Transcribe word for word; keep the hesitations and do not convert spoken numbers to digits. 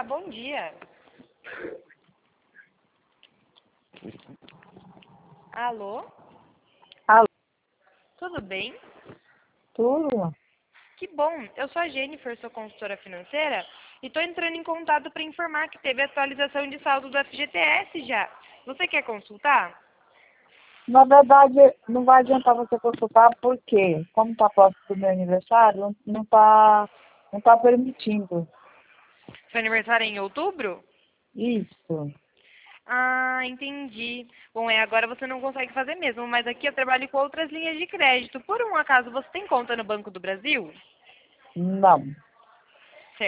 Olá, bom dia. Alô? Alô, Tudo bem? tudo? Que bom. Eu sou a Jennifer, sou consultora financeira e estou entrando em contato para informar que teve atualização de saldo do F G T S já. Você quer consultar? Na verdade, não vai adiantar você consultar porque, como está próximo do meu aniversário, não não está não tá permitindo. Seu aniversário é em outubro? Isso. Ah, entendi. Bom, é, agora você não consegue fazer mesmo, mas aqui eu trabalho com outras linhas de crédito. Por um acaso, você tem conta no Banco do Brasil? Não.